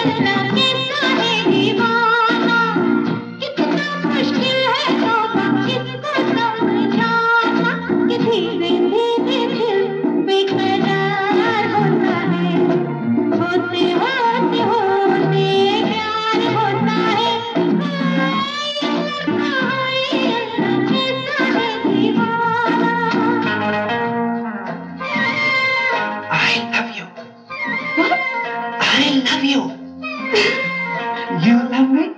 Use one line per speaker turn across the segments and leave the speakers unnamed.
I love you. You love me?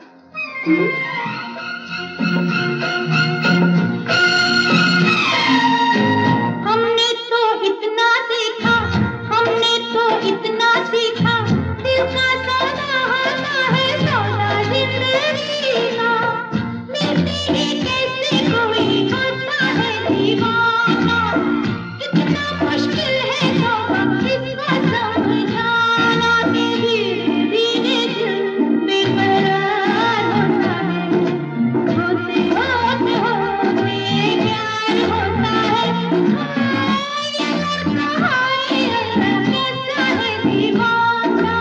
हमने तो इतना देखा, हमने तो इतना सीखा, दिल का सौदा होता है सौदा जिंदगी का। मिलते ही कैसे कोई होता है दीवाना, कितना मुश्किल है तौबा इसको समझाना कि धीरे धीरे दिल बेकरार होता है, होते होते होते प्यार होता है। ये लड़का हाय अल्लाह कैसा है दीवाना।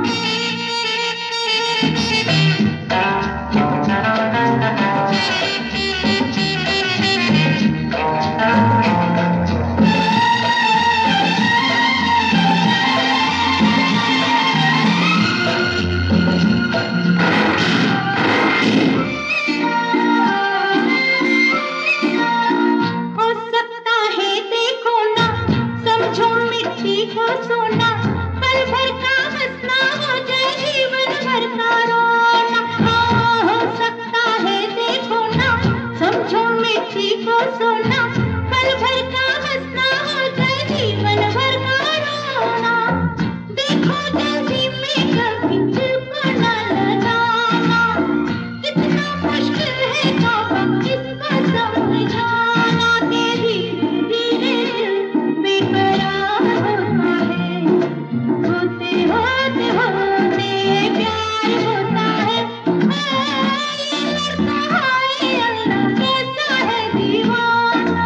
हो सकता है देखो ना, समझो मिट्टी को सोना, पल भर का हंसना हो जाए जीवन भर का रोना। हो सकता है देखो ना, समझो मिट्टी को सोना, पल भर का हंसना हो जाए जीवन भर का रोना। देखो जल्दी में कभी दिल को न लगाना, कितना मुश्किल है तौबा इसको समझाना कि धीरे धीरे दिल बेकरार होता है, होते होते होते प्यार होता है। ये लड़का हाय अल्लाह कैसा है दीवाना।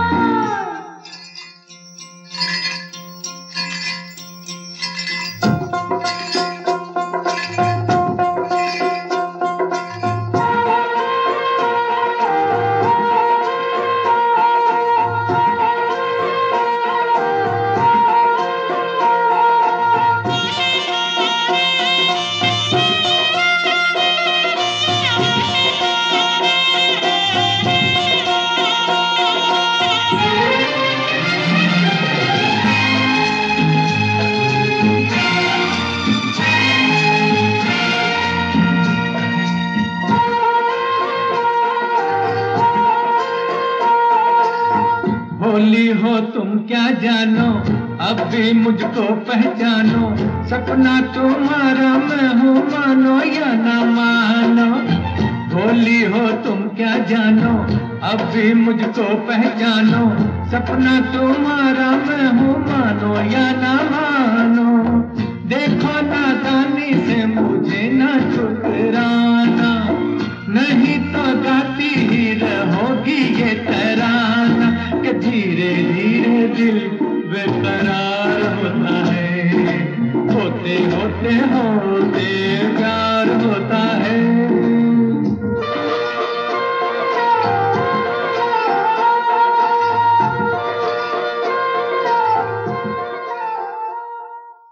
भोली हो तुम क्या जानो, अब भी मुझको पहचानो, सपना तुम्हारा मैं हूँ मानो या ना मानो। भोली हो तुम क्या जानो, अब भी मुझको पहचानो, सपना तुम्हारा मैं हूँ मानो या ना मानो। देखो नादानी से मुझे ना ठुकराना, नहीं तो गाती ही रहोगी ये तराना कि धीरे धीरे दिल